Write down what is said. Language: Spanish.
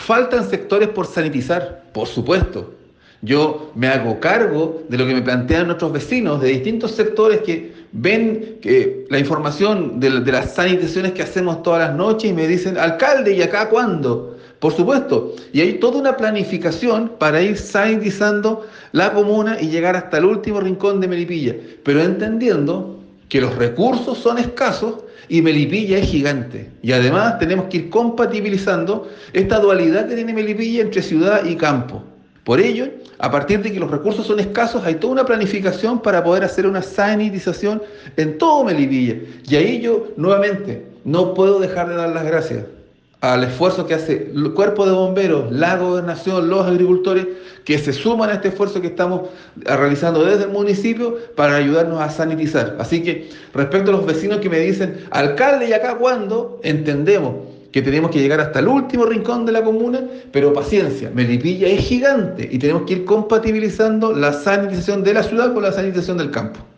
Faltan sectores por sanitizar, por supuesto. Yo me hago cargo de lo que me plantean nuestros vecinos de distintos sectores que ven que la información de las sanitizaciones que hacemos todas las noches y me dicen, alcalde, ¿y acá cuándo? Por supuesto, y hay toda una planificación para ir sanitizando la comuna y llegar hasta el último rincón de Melipilla, pero entendiendo que los recursos son escasos y Melipilla es gigante. Y además tenemos que ir compatibilizando esta dualidad que tiene Melipilla entre ciudad y campo. Por ello, a partir de que los recursos son escasos, hay toda una planificación para poder hacer una sanitización en todo Melipilla. Y ahí yo, nuevamente, no puedo dejar de dar las gracias al esfuerzo que hace el cuerpo de bomberos, la gobernación, los agricultores, que se suman a este esfuerzo que estamos realizando desde el municipio para ayudarnos a sanitizar. Así que respecto a los vecinos que me dicen, alcalde, ¿y acá cuándo? Entendemos que tenemos que llegar hasta el último rincón de la comuna, pero paciencia, Melipilla es gigante y tenemos que ir compatibilizando la sanitización de la ciudad con la sanitización del campo.